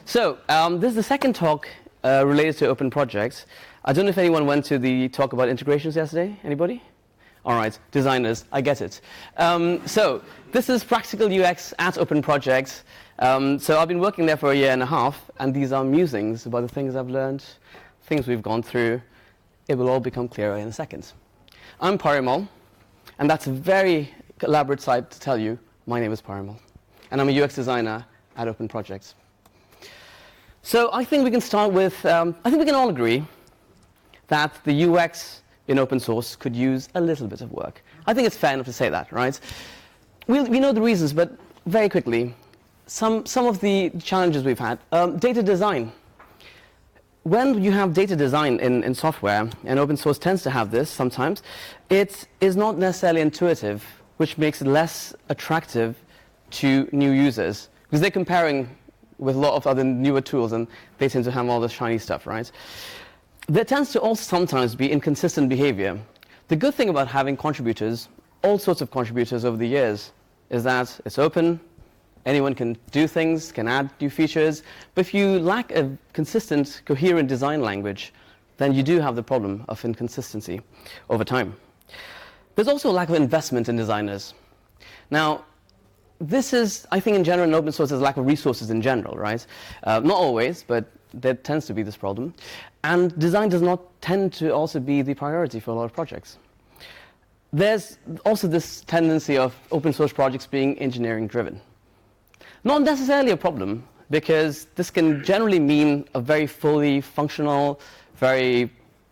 So this is the second talk related to open projects. I don't know if anyone went to the talk about integrations yesterday. Anybody? All right, designers, I get it. So this is practical UX at open projects. So I've been working there for a year and a half, and these are musings about the things I've learned, things we've gone through. It will all become clearer in a second. I'm Parimal, and that's a very elaborate slide to tell you. My name is Parimal, and I'm a UX designer at Open Projects. So I think we can start with, I think we can all agree that the UX in open source could use a little bit of work. I think it's fair enough to say that, right? We know the reasons, but very quickly, some of the challenges we've had. Data design. When you have data design in software, and open source tends to have this sometimes, it is not necessarily intuitive, which makes it less attractive to new users, because they're comparing with a lot of other newer tools, and they tend to have all this shiny stuff, right? There tends to also sometimes be inconsistent behavior. The good thing about having contributors, all sorts of contributors over the years, is that it's open, anyone can do things, can add new features, but if you lack a consistent, coherent design language, then you do have the problem of inconsistency over time. There's also a lack of investment in designers. Now, this is, I think in general, in open source, there's a lack of resources in general, right? Not always, but there tends to be this problem. And design does not tend to also be the priority for a lot of projects. There's also this tendency of open source projects being engineering driven. Not necessarily a problem, because this can generally mean a very fully functional, very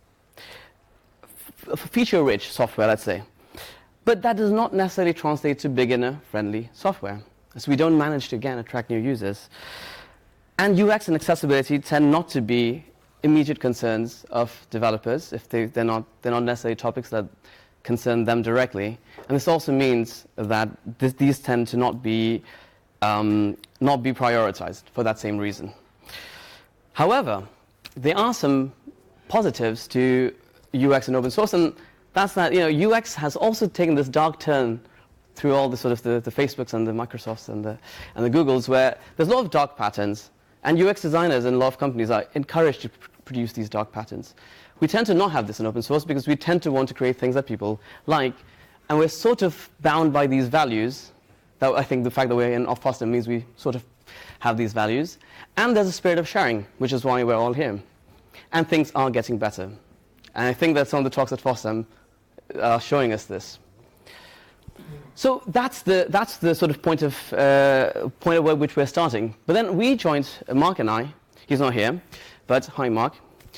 feature-rich software, let's say. But that does not necessarily translate to beginner-friendly software, as we don't manage to, again, attract new users. And UX and accessibility tend not to be immediate concerns of developers if they're not necessarily topics that concern them directly. And this also means that these tend to not be prioritized for that same reason. However, there are some positives to UX and open source, and that's that UX has also taken this dark turn through all the sort of the Facebooks and the Microsofts and the Googles, where there's a lot of dark patterns, and UX designers and a lot of companies are encouraged to produce these dark patterns. We tend to not have this in open source because we tend to want to create things that people like, and we're sort of bound by these values. That I think the fact that we're in FOSDEM means we sort of have these values. And there's a spirit of sharing, which is why we're all here. And things are getting better. And I think that some of the talks at FOSDEM are showing us this. So that's the sort of point at which we're starting. But then we joined, Mark and I, he's not here, but hi Mark.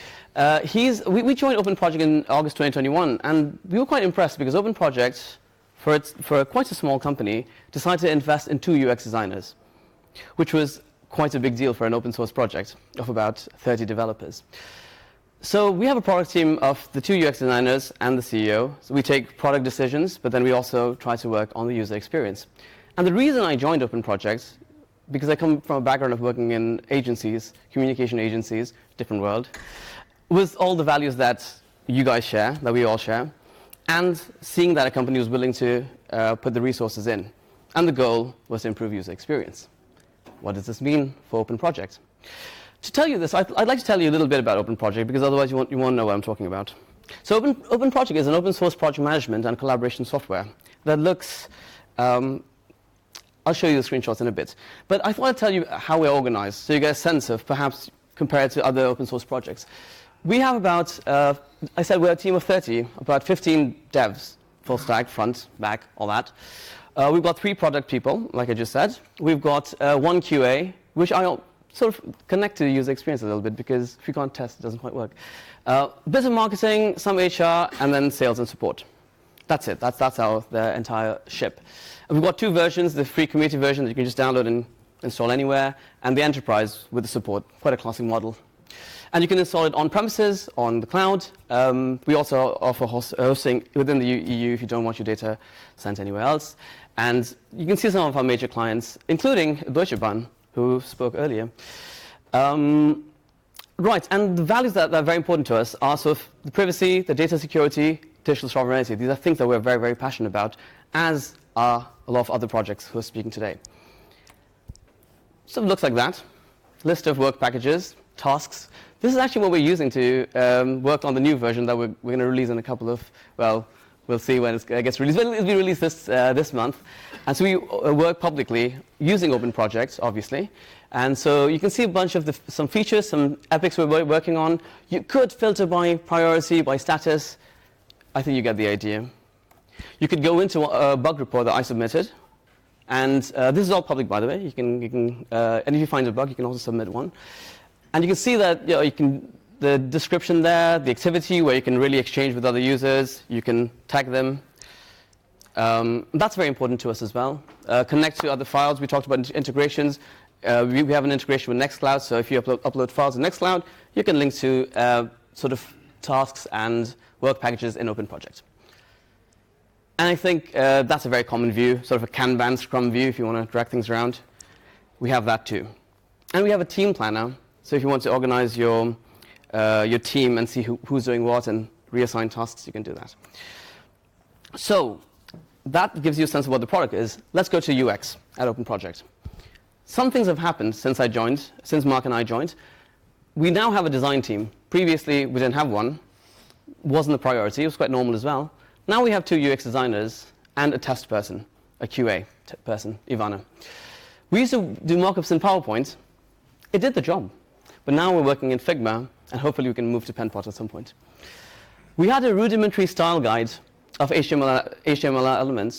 We joined Open Project in August 2021, and we were quite impressed because Open Project, for quite a small company, decided to invest in 2 UX designers, which was quite a big deal for an open source project of about 30 developers. So we have a product team of the 2 UX designers and the CEO. So we take product decisions, but then we also try to work on the user experience. And the reason I joined Open Projects, because I come from a background of working in agencies, communication agencies, different world, was all the values that you guys share, that we all share, and seeing that a company was willing to put the resources in. And the goal was to improve user experience. What does this mean for Open Project? To tell you this, I'd like to tell you a little bit about Open Project, because otherwise you won't know what I'm talking about. So Open Project is an open source project management and collaboration software that looks, I'll show you the screenshots in a bit. But I thought I'd tell you how we're organized, so you get a sense of perhaps compare it to other open source projects. We have about, I said we're a team of 30, about 15 devs, full stack, front, back, all that. We've got 3 product people, like I just said. We've got 1 QA, which I sort of connect to the user experience a little bit, because if you can't test, it doesn't quite work. Bit of marketing, some HR, and then sales and support. That's it. That's the entire ship. And we've got 2 versions, the free community version that you can just download and install anywhere, and the enterprise with the support, quite a classic model. And you can install it on premises, on the cloud. We also offer hosting within the EU if you don't want your data sent anywhere else. And you can see some of our major clients, including Deutsche Bahn, who spoke earlier. Right, and the values that are very important to us are sort of the privacy, the data security, digital sovereignty. These are things that we're very, very passionate about, as are a lot of other projects who are speaking today. So it looks like that. list of work packages, tasks. This is actually what we're using to work on the new version that we're going to release in a couple of, well, we'll see when it gets released. But it'll be released this month. And so we work publicly using Open Projects, obviously. And so you can see a bunch of some features, some epics we're working on. You could filter by priority, by status. I think you get the idea. You could go into a bug report that I submitted. And this is all public, by the way. And if you find a bug, you can also submit one. And you can see that the description there, the activity where you can really exchange with other users. You can tag them. That's very important to us as well. Connect to other files. We talked about integrations. We have an integration with Nextcloud, so if you upload files in Nextcloud, you can link to sort of tasks and work packages in OpenProject. And I think that's a very common view, sort of a Kanban Scrum view if you want to drag things around. We have that too. And we have a team planner, so if you want to organize your team and see who's doing what and reassign tasks, you can do that. So that gives you a sense of what the product is. Let's go to UX at OpenProject. Some things have happened since Mark and I joined. We now have a design team. Previously, we didn't have one. Wasn't a priority. It was quite normal as well. Now we have 2 UX designers and a test person, a QA person, Ivana. We used to do mockups in PowerPoint. It did the job. But now we're working in Figma, and hopefully we can move to Penpot at some point. We had a rudimentary style guide of HTML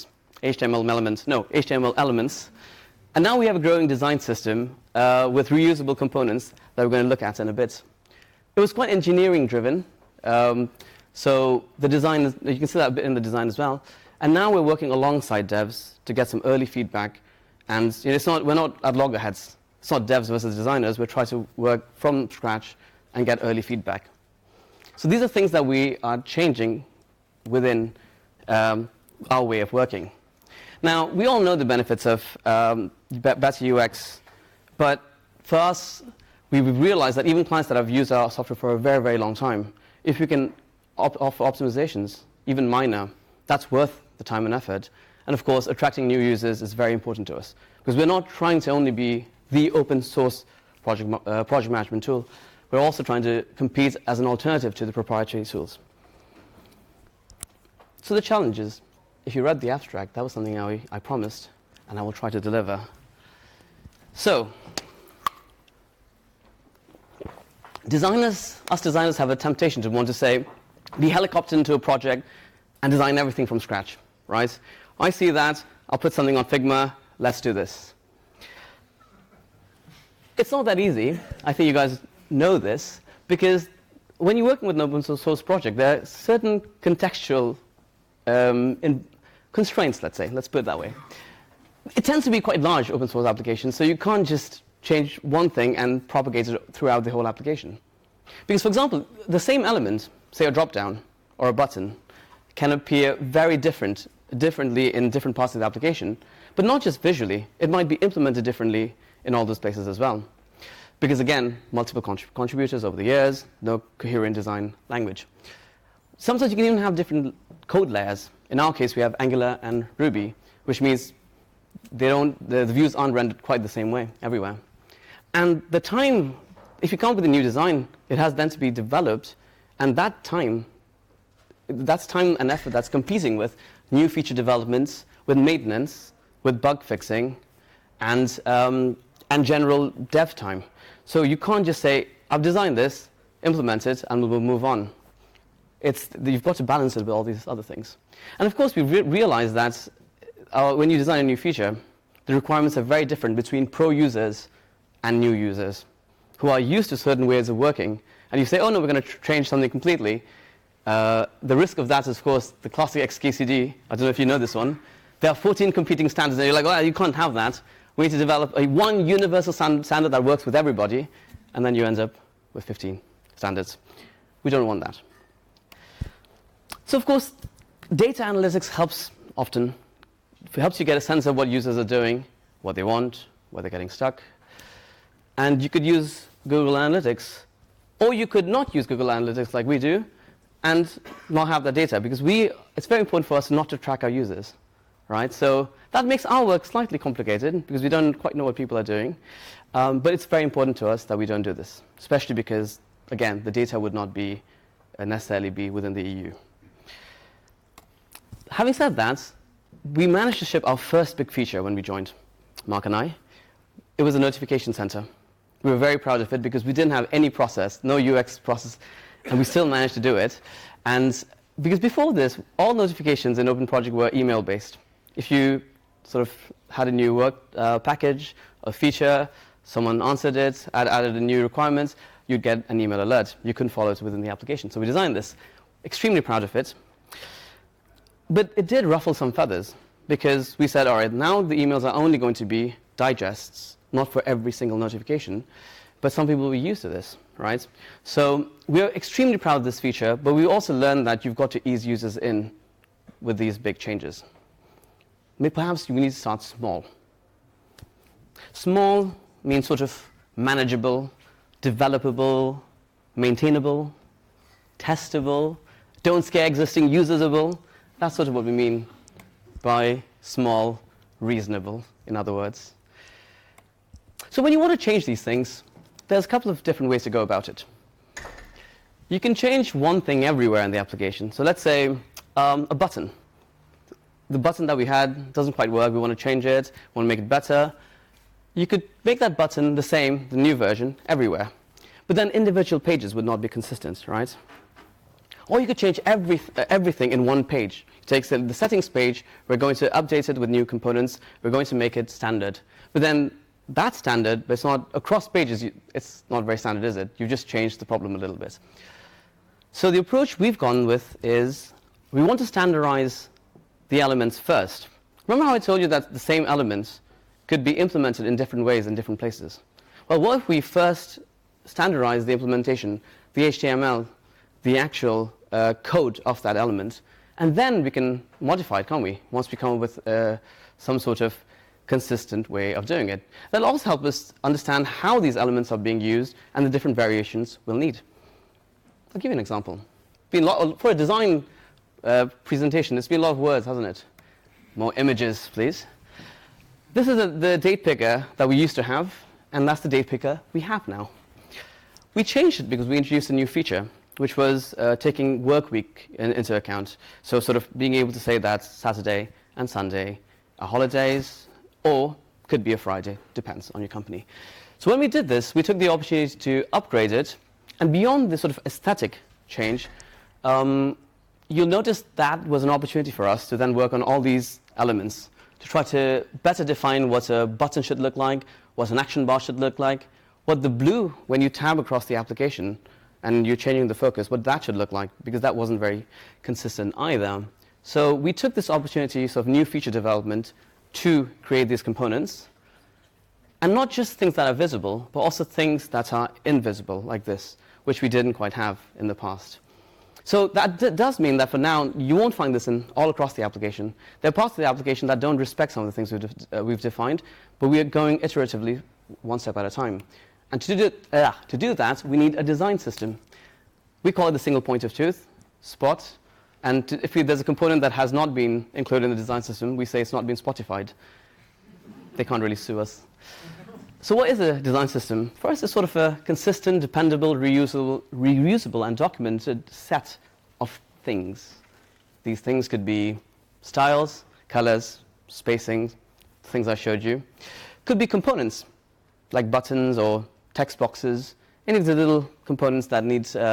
elements. And now we have a growing design system with reusable components that we're going to look at in a bit. It was quite engineering driven. So the design, you can see that a bit in the design as well. And now we're working alongside devs to get some early feedback. And we're not at loggerheads. It's not devs versus designers. We're trying to work from scratch and get early feedback. So these are things that we are changing within our way of working. Now, we all know the benefits of better UX, but for us, we've realized that even clients that have used our software for a very, very long time, if we can offer optimizations, even minor, that's worth the time and effort. And of course, attracting new users is very important to us, because we're not trying to only be the open source project management tool. We're also trying to compete as an alternative to the proprietary tools. So the challenges. If you read the abstract, that was something I promised, and I will try to deliver. So, us designers have a temptation to want to say, be helicoptered into a project and design everything from scratch, right? I see that, I'll put something on Figma, let's do this. It's not that easy. I think you guys know this, because when you're working with an open source project, there are certain contextual constraints, let's put it that way. It tends to be quite large open source applications, so you can't just change one thing and propagate it throughout the whole application. Because, for example, the same element, say a drop-down or a button, can appear very differently in different parts of the application, but not just visually. It might be implemented differently in all those places as well. Because, again, multiple contributors over the years, no coherent design language. Sometimes you can even have different code layers. In our case, we have Angular and Ruby, which means the views aren't rendered quite the same way everywhere. And the time, if you come up with a new design, it has then to be developed, and that's time and effort that's competing with new feature developments, with maintenance, with bug fixing, and general dev time. So you can't just say, I've designed this, implement it, and we'll move on. You've got to balance it with all these other things. And of course, we realize that when you design a new feature, the requirements are very different between pro users and new users who are used to certain ways of working. And you say, oh no, we're going to change something completely. The risk of that is, of course, the classic XKCD. I don't know if you know this one. There are 14 competing standards, and you're like, well, you can't have that. We need to develop one universal standard that works with everybody, and then you end up with 15 standards. We don't want that. So, of course, data analytics helps often. It helps you get a sense of what users are doing, what they want, where they're getting stuck. And you could use Google Analytics, or you could not use Google Analytics like we do, and not have that data, because it's very important for us not to track our users. right? So that makes our work slightly complicated because we don't quite know what people are doing. But it's very important to us that we don't do this, especially because, again, the data would not be necessarily be within the EU. Having said that, we managed to ship our first big feature when we joined, Mark and I. It was a notification center. We were very proud of it because we didn't have any process, no UX process, and we still managed to do it. And because before this, all notifications in Open Project were email-based. If you sort of had a new work package, a feature, someone answered it, added a new requirement, you'd get an email alert. You couldn't follow it within the application. So we designed this. Extremely proud of it. But it did ruffle some feathers because we said, all right, now the emails are only going to be digests, not for every single notification. But some people will be used to this, right? So we're extremely proud of this feature, but we also learned that you've got to ease users in with these big changes. Perhaps we need to start small. Small means sort of manageable, developable, maintainable, testable, don't scare existing users-able. That's sort of what we mean by small, reasonable, in other words. So when you want to change these things, there's a couple of different ways to go about it. You can change one thing everywhere in the application. So let's say a button. The button that we had doesn't quite work. We want to change it. We want to make it better. You could make that button the same, the new version, everywhere. But then individual pages would not be consistent, right? Or you could change everything in one page. You take the settings page, we're going to update it with new components, we're going to make it standard. But then that's standard, but it's not across pages, it's not very standard, is it? You've just changed the problem a little bit. So the approach we've gone with is we want to standardize the elements first. Remember how I told you that the same elements could be implemented in different ways in different places? Well, what if we first standardize the implementation, the HTML, the actual code of that element, and then we can modify it, can't we? Once we come up with some sort of consistent way of doing it. That'll also help us understand how these elements are being used and the different variations we'll need. I'll give you an example. For a design presentation, it's been a lot of words, hasn't it? More images, please. This is the date picker that we used to have, and that's the date picker we have now. We changed it because we introduced a new feature, which was taking work week into account. So sort of being able to say that Saturday and Sunday are holidays, or could be a Friday, depends on your company. So when we did this, we took the opportunity to upgrade it, and beyond this sort of aesthetic change, you'll notice that was an opportunity for us to then work on all these elements, to try to better define what a button should look like, what an action bar should look like, what the blue, when you tab across the application and you're changing the focus, what that should look like, because that wasn't very consistent either. So we took this opportunity of new feature development to create these components, and not just things that are visible, but also things that are invisible, like this, which we didn't quite have in the past. So that does mean that for now, you won't find this in all across the application. There are parts of the application that don't respect some of the things we've defined, but we are going iteratively, one step at a time. And to do that, we need a design system. We call it the single point of truth, SPOT. And if there's a component that has not been included in the design system, we say it's not been Spotified. They can't really sue us. So what is a design system? First, it's sort of a consistent, dependable, reusable, and documented set of things. These things could be styles, colors, spacing, things I showed you. Could be components, like buttons or text boxes, any of the little components that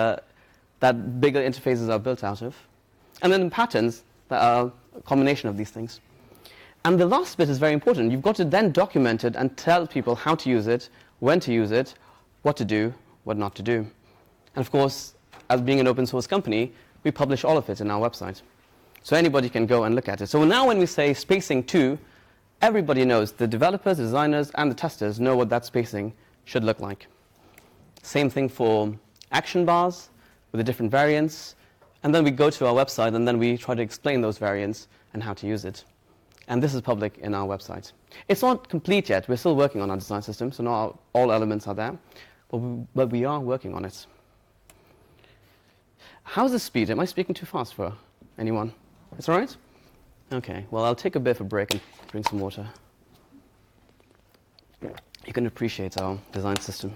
that bigger interfaces are built out of. And then patterns that are a combination of these things. And the last bit is very important. You've got to then document it and tell people how to use it, when to use it, what to do, what not to do. And of course, as being an open source company, we publish all of it in our website. So anybody can go and look at it. So now when we say spacing 2, everybody knows. The developers, the designers, and the testers know what that spacing should look like. Same thing for action bars with the different variants. And then we go to our website, and then we try to explain those variants and how to use it. And this is public in our website. It's not complete yet. We're still working on our design system, so not all elements are there. But we are working on it. How's the speed? Am I speaking too fast for anyone? It's all right? Okay, well, I'll take a bit of a break and drink some water. You can appreciate our design system.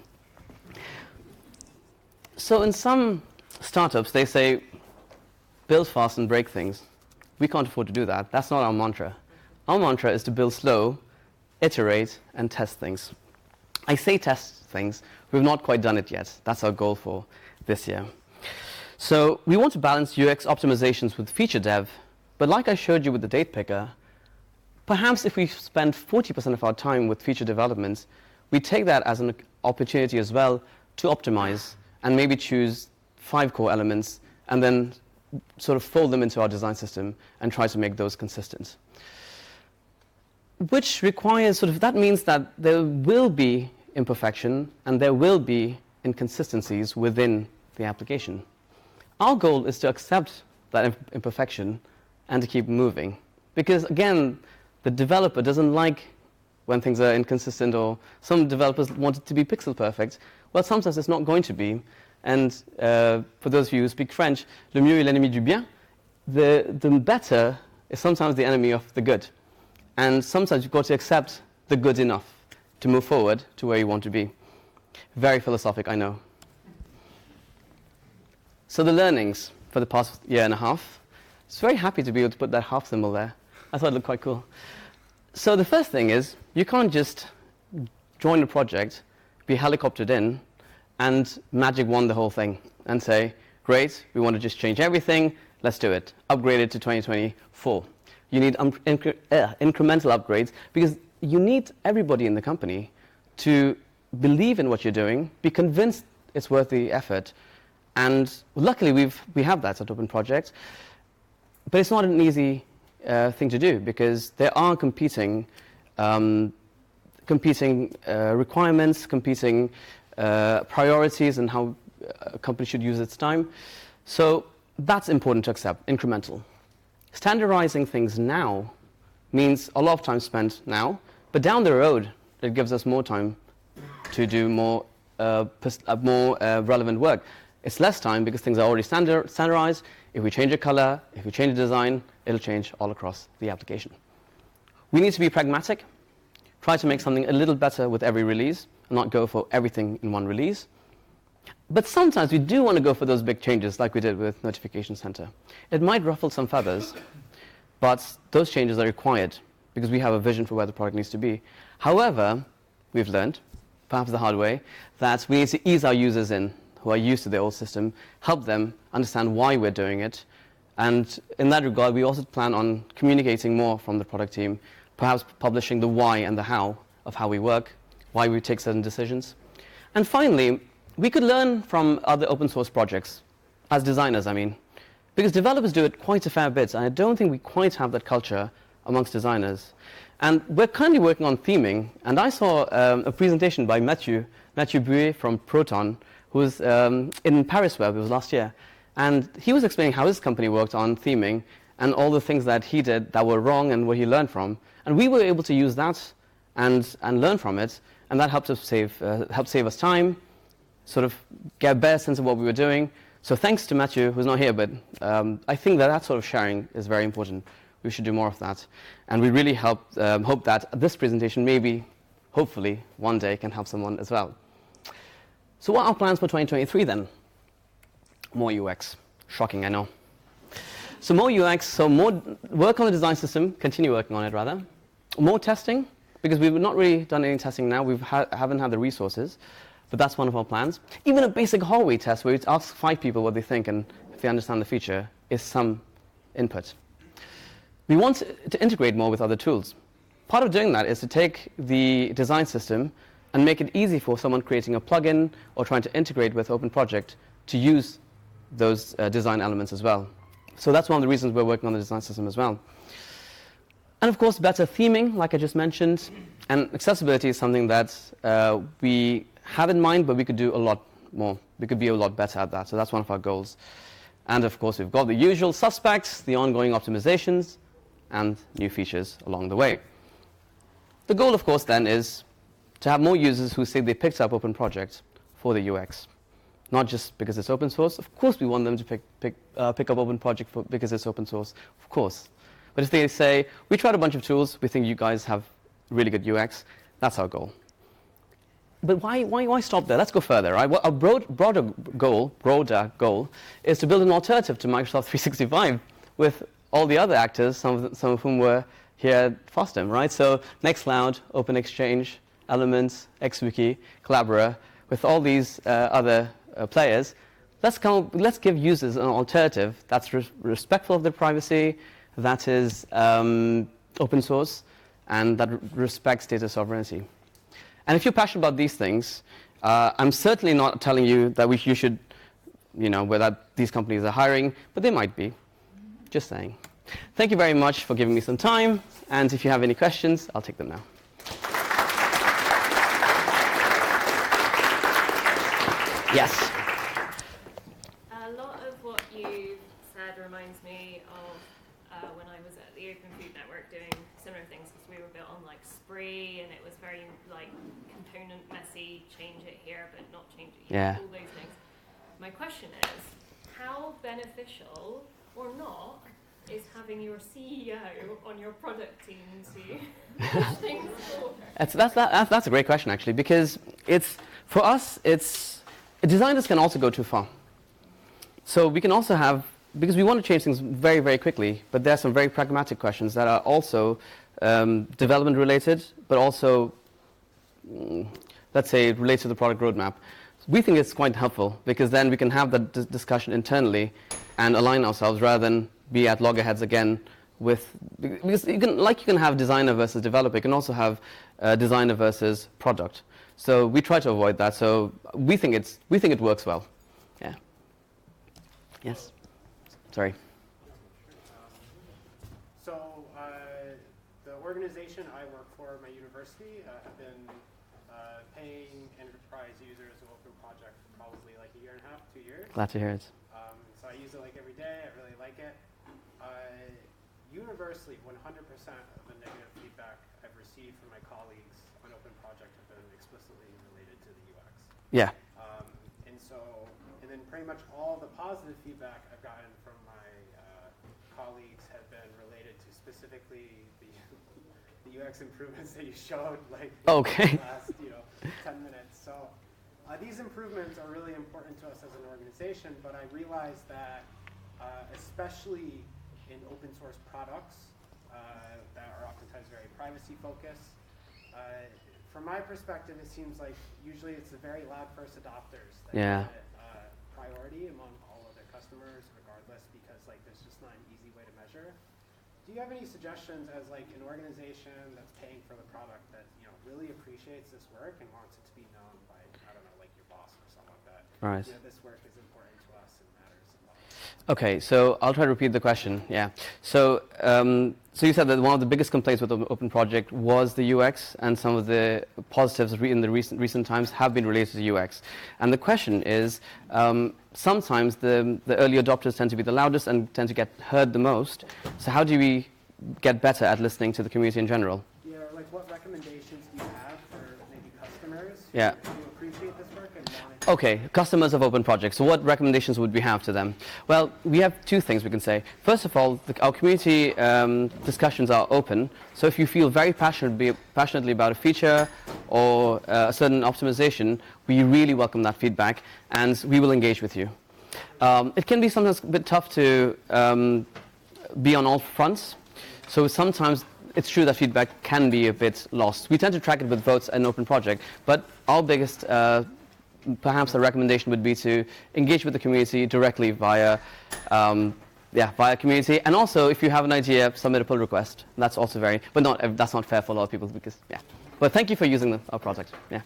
So in some startups, they say, build fast and break things. We can't afford to do that. That's not our mantra. Our mantra is to build slow, iterate, and test things. I say test things. We've not quite done it yet. That's our goal for this year. So we want to balance UX optimizations with feature dev. But like I showed you with the date picker, perhaps if we spend 40% of our time with feature development, we take that as an opportunity as well to optimize and maybe choose 5 core elements and then sort of fold them into our design system and try to make those consistent. Which requires that means that there will be imperfection and there will be inconsistencies within the application. Our goal is to accept that imperfection and to keep moving. Because again, the developer doesn't like when things are inconsistent, or some developers want it to be pixel perfect. Well, sometimes it's not going to be. And for those of you who speak French, le mieux est l'ennemi du bien. The better is sometimes the enemy of the good. And sometimes you've got to accept the good enough to move forward to where you want to be. Very philosophic, I know. So the learnings for the past year and a half. I was very happy to be able to put that half symbol there. I thought it looked quite cool. So the first thing is, you can't just join a project, be helicoptered in, and magic wand the whole thing and say, great, we want to just change everything, let's do it. Upgrade it to 2024. You need incremental upgrades because you need everybody in the company to believe in what you're doing, be convinced it's worth the effort. And luckily we have that at Open Project, but it's not an easy thing to do because there are competing requirements, competing priorities and how a company should use its time. So that's important to accept, incremental. Standardizing things now means a lot of time spent now, but down the road, it gives us more time to do more relevant work. It's less time because things are already standardized. If we change a color, if we change a design, it'll change all across the application. We need to be pragmatic, try to make something a little better with every release, and not go for everything in one release. But sometimes we do want to go for those big changes like we did with Notification Center. It might ruffle some feathers, but those changes are required because we have a vision for where the product needs to be. However, we've learned, perhaps the hard way, that we need to ease our users in who are used to the old system, help them understand why we're doing it. And in that regard, we also plan on communicating more from the product team, perhaps publishing the why and the how of how we work, why we take certain decisions. And finally, we could learn from other open source projects, as designers, I mean, because developers do it quite a fair bit, and I don't think we quite have that culture amongst designers. And we're currently working on theming, and I saw a presentation by Mathieu Buet from Proton, who was in Paris Web, it was last year, and he was explaining how his company worked on theming and all the things that he did that were wrong and what he learned from. And we were able to use that and learn from it, and that helped save us time, sort of get a better sense of what we were doing. So thanks to Mathieu, who's not here, but I think that sort of sharing is very important. We should do more of that. And we really hope that this presentation maybe, hopefully, one day can help someone as well. So what are our plans for 2023 then? More UX. Shocking, I know. So more UX, so more work on the design system, continue working on it rather. More testing, because we've not really done any testing now, we haven't had the resources, but that's one of our plans. Even a basic hallway test where you ask 5 people what they think and if they understand the feature is some input. We want to integrate more with other tools. Part of doing that is to take the design system and make it easy for someone creating a plugin or trying to integrate with Open Project to use those design elements as well. So that's one of the reasons we're working on the design system as well. And of course, better theming, like I just mentioned. And accessibility is something that we have in mind, but we could do a lot more. We could be a lot better at that. So that's one of our goals. And of course, we've got the usual suspects, the ongoing optimizations, and new features along the way. The goal, of course, then is to have more users who say they picked up Open Project for the UX. Not just because it's open source. Of course, we want them to pick up Open Project because it's open source. Of course. But if they say, we tried a bunch of tools, we think you guys have really good UX, that's our goal. But why stop there? Let's go further, right? Well, our broader goal is to build an alternative to Microsoft 365 with all the other actors, some of whom were here at FOSDEM, right? So Nextcloud, OpenExchange, Elements, XWiki, Collabora, with all these other players, let's give users an alternative that's respectful of their privacy, that is open source, and that respects data sovereignty. And if you're passionate about these things, I'm certainly not telling you that you should, whether these companies are hiring, but they might be. Just saying. Thank you very much for giving me some time, and if you have any questions, I'll take them now. Yes? A lot of what you've said reminds me of when I was at the Open Food Network doing similar things, because we were built on like Spree, and it was very like component messy, change it here but not change it here, all those things. My question is, how beneficial or not is having your CEO on your product team to push things forward? That's a great question, actually, because for us, designers can also go too far. So we can also have, because we want to change things very, very quickly, but there are some very pragmatic questions that are also development related, but also, let's say, related to the product roadmap. We think it's quite helpful, because then we can have that discussion internally and align ourselves rather than be at loggerheads again because you can have designer versus developer, you can also have designer versus product. So we try to avoid that. So we think it works well. Yeah. Yes. Sorry. So the organization I work for, my university, have been paying enterprise users of Open Project for probably like a year and a half, 2 years. Glad to hear it. So I use it like every day. I really like it. Universally, 100% of the negative feedback I've received from my colleagues on Open Project have been explicitly related to the UX. Yeah. And then pretty much all the positive feedback I've gotten from my colleagues have been related to specifically the UX improvements that you showed, like okay. the last 10 minutes. So these improvements are really important to us as an organization, but I realize that especially in open source products that are oftentimes very privacy focused. From my perspective, it seems like usually it's the very loud first adopters that get priority among all other customers, regardless, because like there's just not an easy way to measure. Do you have any suggestions as like an organization that's paying for the product that really appreciates this work and wants it to be known by, I don't know, like your boss or something like that? Right. This work is important to us and matters a lot. Okay, so I'll try to repeat the question. Yeah. So so you said that one of the biggest complaints with the Open Project was the UX, and some of the positives in the recent times have been related to UX. And the question is, sometimes the early adopters tend to be the loudest and tend to get heard the most. So how do we get better at listening to the community in general? Yeah, like what recommendations do you have for maybe customers who appreciate this work and want it? Okay, customers of Open Project. So what recommendations would we have to them? Well, we have two things we can say. First of all, our community discussions are open. So if you feel very passionately about a feature or a certain optimization, we really welcome that feedback, and we will engage with you. It can be sometimes a bit tough to be on all fronts. So sometimes it's true that feedback can be a bit lost. We tend to track it with votes and Open Project, but our biggest perhaps the recommendation would be to engage with the community directly via community, and also if you have an idea, submit a pull request. That's also that's not fair for a lot of people because But thank you for using our product. Yeah.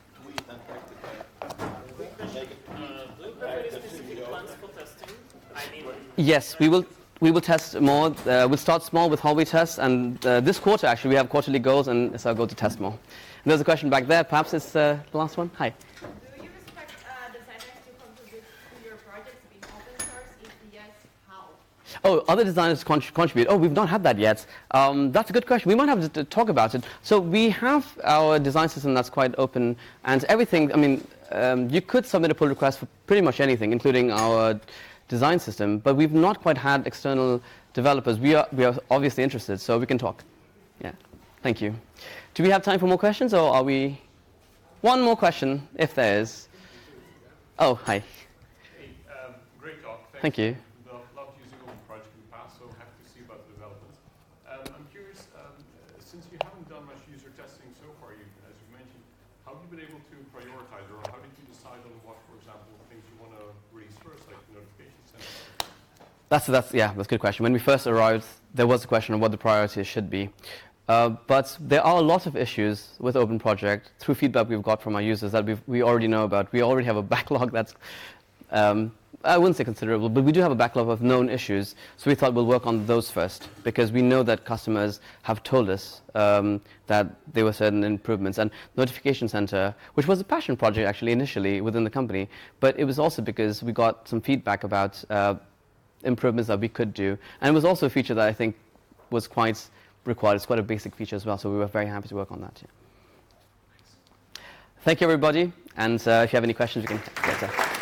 Yes, we will test more. We'll start small with hallway tests, and this quarter actually we have quarterly goals, and it's our goal to test more. And there's a question back there. Perhaps it's the last one. Hi. Do you expect designers to contribute to your projects being open source? If yes, how? Oh, other designers contribute. Oh, we've not had that yet. That's a good question. We might have to talk about it. So we have our design system that's quite open, and everything. I mean, you could submit a pull request for pretty much anything, including our design system, but we've not quite had external developers, we are obviously interested, so we can talk. Yeah, thank you. Do we have time for more questions, or are we? One more question, if there is. Oh, hi. Hey, great talk. Thank you. Love using Open Project in the past, so happy to see about the development. I'm curious, since you haven't done much user testing so far, as you mentioned, how have you been able to prioritize, or how did you decide on what, for example, things you want to release first, like the notification center? That's a good question. When we first arrived, there was a question of what the priorities should be. But there are a lot of issues with Open Project through feedback we've got from our users that we already know about. We already have a backlog that's, I wouldn't say considerable, but we do have a backlog of known issues. So we thought we'll work on those first, because we know that customers have told us that there were certain improvements. And Notification Center, which was a passion project actually initially within the company, but it was also because we got some feedback about improvements that we could do. And it was also a feature that I think was quite required. It's quite a basic feature as well, so we were very happy to work on that. Yeah. Thank you, everybody. And if you have any questions, we can get there.